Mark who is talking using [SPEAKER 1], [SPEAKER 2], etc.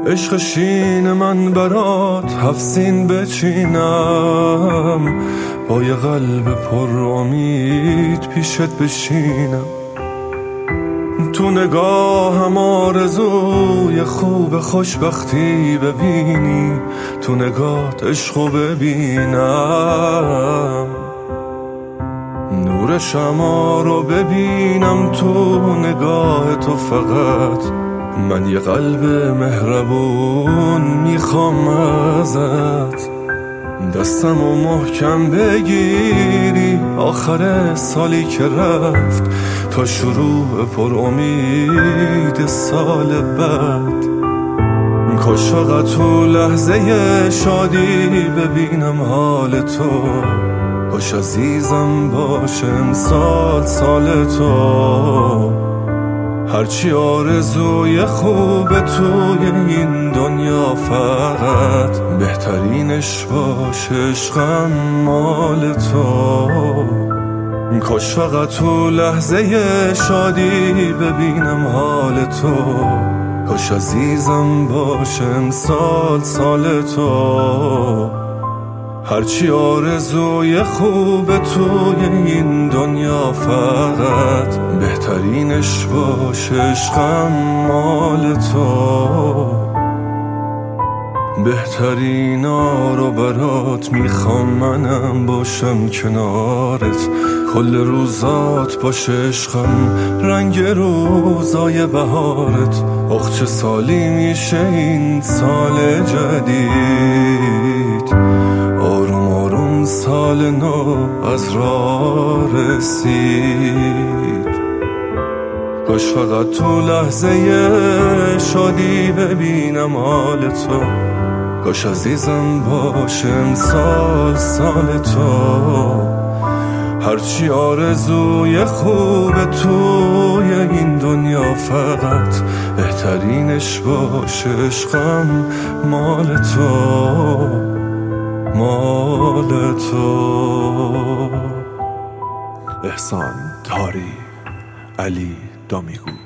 [SPEAKER 1] عشق شین من برات 7 سین بچینم، با یه قلب پر امید پیشت بشینم. تو نگاهم آرزوی خوب خوشبختی ببینی، تو نگات عشقو ببینم. نور شمع رو ببینم تو نگاه تو، فقط من یه قلب مهربون میخوام ازت. دستمو محکم بگیری آخر سالی که رفت، تا شروع پر امید سال بعد. کاش فقط تو لحظه شادی ببینم حال تو، کاش عزیزم باشه امسال سال تو. هرچی آرزوی خوب توی این دنیا، فقط بهترینش باشه عشقم مال تو. کاش فقط تو لحظه شادی ببینم حال تو، کاش عزیزم باشه امسال سال تو. هرچی آرزوی خوب توی این دنیا، فقط بهترینش باشه عشقم مال تو. بهترینا رو برات میخوام منم باشم کنارت، کل روزات باشه عشقم رنگ روزای بهارت. چه سالی میشه این سال جدید، آروم آروم سال نو از راه رسید. کاش فقط تو لحظه شادی ببینم حال تو، کاش عزیزم باشه امسال سال تو. هرچی آرزوی خوب توی این دنیا، فقط بهترینش باشه عشقم مال تو، مال تو.
[SPEAKER 2] احسان تاری، علی دامیگو.